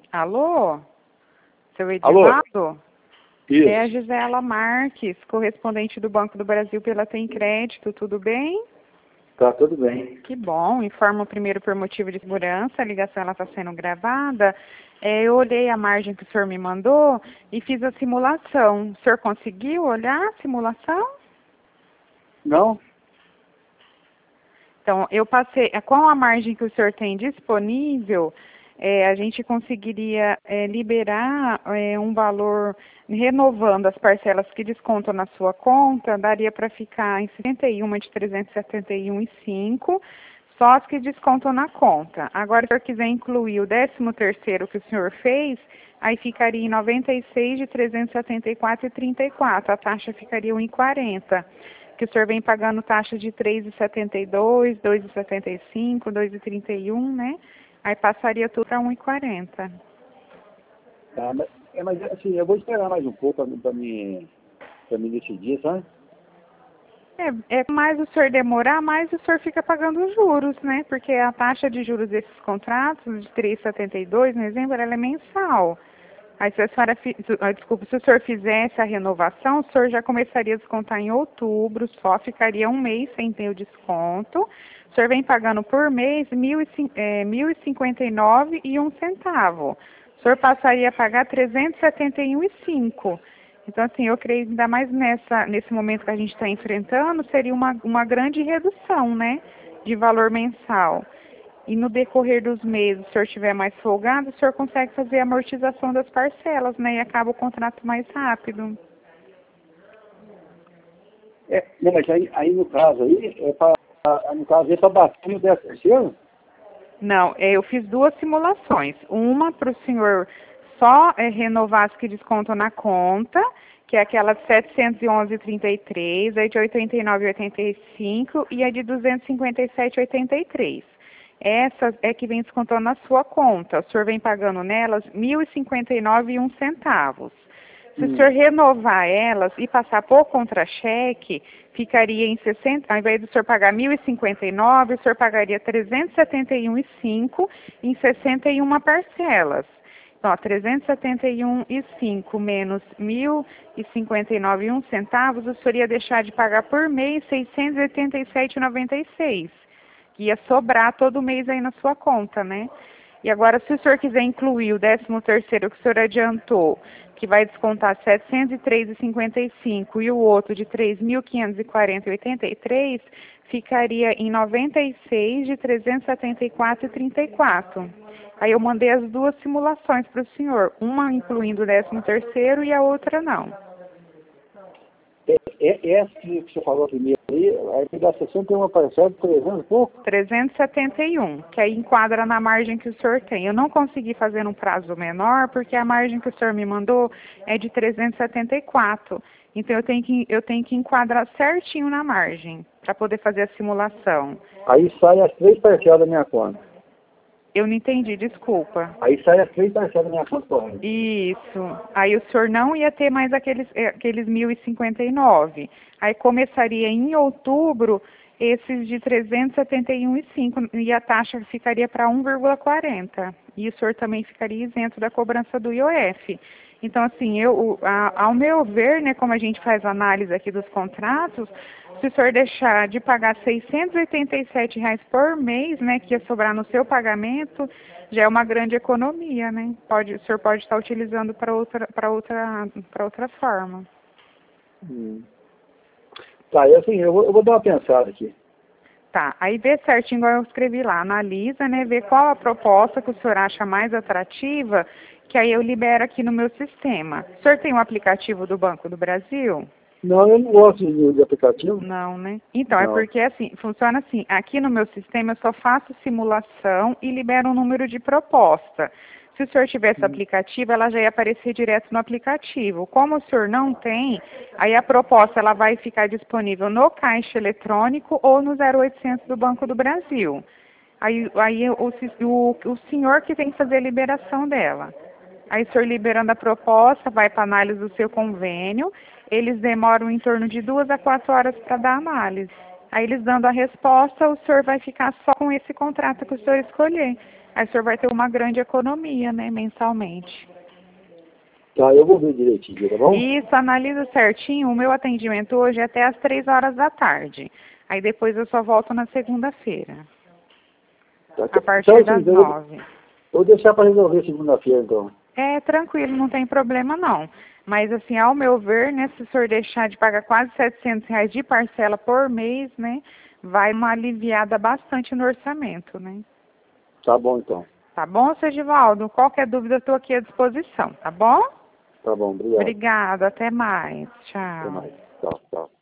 Alô? Seu Alô? Edivaldo? Isso. É a Gisela Marques, correspondente do Banco do Brasil pela Tem Crédito, tudo bem? Tá tudo bem. Que bom, informo primeiro por motivo de segurança, a ligação está sendo gravada. Eu olhei a margem que o senhor me mandou e fiz a simulação. O senhor conseguiu olhar a simulação? Não? Então, eu passei, com a margem que o senhor tem disponível, a gente conseguiria liberar um valor, renovando as parcelas que descontam na sua conta, daria para ficar em 71 de 371,5, só as que descontam na conta. Agora, se o senhor quiser incluir o 13º que o senhor fez, aí ficaria em 96 de 374,34, a taxa ficaria 1,40. Que o senhor vem pagando taxa de 3,72, 2,75, 2,31, né? Aí passaria tudo para 1,40. Tá, mas assim, eu vou esperar mais um pouco para me decidir, sabe? Mais o senhor demorar, mais o senhor fica pagando os juros, né? Porque a taxa de juros desses contratos, de 3,72, no exemplo, ela é mensal. Aí se a senhora, se o senhor fizesse a renovação, o senhor já começaria a descontar em outubro, só ficaria um mês sem ter o desconto. O senhor vem pagando por mês R$ 1.059,01. O senhor passaria a pagar R$ 371,05. Então, assim, eu creio que ainda mais nesse momento que a gente está enfrentando, seria uma grande redução, né, de valor mensal. E no decorrer dos meses, se o senhor estiver mais folgado, o senhor consegue fazer a amortização das parcelas, né? E acaba o contrato mais rápido. Não, mas aí no caso aí, no caso aí para bater no 13º? Não, eu fiz duas simulações. Uma para o senhor só renovar as que descontam na conta, que é aquela de 711,33, a de 89,85 e a de 257,83. Essa é que vem descontando na sua conta. O senhor vem pagando nelas R$ 1.059,01. Se o senhor renovar elas e passar por contra-cheque, ficaria em 60, ao invés do senhor pagar R$ 1.059, o senhor pagaria R$ 371,05 em 61 parcelas. Então, R$ 371,05 menos R$ 1.059,01, o senhor ia deixar de pagar por mês R$ 687,96. Ia sobrar todo mês aí na sua conta, né? E agora, se o senhor quiser incluir o 13º que o senhor adiantou, que vai descontar R$ 703,55 e o outro de R$ 3.540,83, ficaria em 96 de 374,34. Aí eu mandei as duas simulações para o senhor, uma incluindo o 13º e a outra não. Essa que você falou primeiro aí, a indenização tem uma parcela de 300 e pouco? 371, que aí enquadra na margem que o senhor tem. Eu não consegui fazer num prazo menor, porque a margem que o senhor me mandou é de 374. Então eu tenho que enquadrar certinho na margem, para poder fazer a simulação. Aí sai as 3 parcelas da minha conta. Eu não entendi, desculpa. Aí sai as 3 parcelas da minha conta corrente. Isso. Aí o senhor não ia ter mais aqueles 1.059. Aí começaria em outubro esses de 371,5 e a taxa ficaria para 1,40. E o senhor também ficaria isento da cobrança do IOF. Então, assim, ao meu ver, né, como a gente faz análise aqui dos contratos, se o senhor deixar de pagar R$ 687 por mês, né, que ia sobrar no seu pagamento, já é uma grande economia, né? O senhor pode estar utilizando para outra forma. Tá, assim, eu vou dar uma pensada aqui. Tá, aí vê certinho, igual eu escrevi lá, analisa, né, vê qual a proposta que o senhor acha mais atrativa, que aí eu libero aqui no meu sistema. O senhor tem um aplicativo do Banco do Brasil? Não, eu não gosto de aplicativo. Não, né? Então, Não. é porque assim, funciona assim, aqui no meu sistema eu só faço simulação e libero um número de proposta. Se o senhor tivesse aplicativo, ela já ia aparecer direto no aplicativo. Como o senhor não tem, aí a proposta ela vai ficar disponível no caixa eletrônico ou no 0800 do Banco do Brasil. Aí o senhor que tem que fazer a liberação dela. Aí o senhor liberando a proposta, vai para análise do seu convênio, eles demoram em torno de 2 a 4 horas para dar análise. Aí eles dando a resposta, o senhor vai ficar só com esse contrato que o senhor escolher. Aí o senhor vai ter uma grande economia, né, mensalmente. Tá, eu vou ver direitinho, tá bom? Isso, analisa certinho. O meu atendimento hoje é até às 3 horas da tarde. Aí depois eu só volto na segunda-feira, Tá, a partir então, das assim, eu 9. vou deixar para resolver segunda-feira, então. É tranquilo, não tem problema não. Mas assim, ao meu ver, né, se o senhor deixar de pagar quase R$ 700 de parcela por mês, né, vai uma aliviada bastante no orçamento, né? Tá bom, então. Tá bom, seu Givaldo? Qualquer dúvida, eu estou aqui à disposição, tá bom? Tá bom, obrigado. Obrigada, até mais. Até Tchau. mais. Tchau, tchau.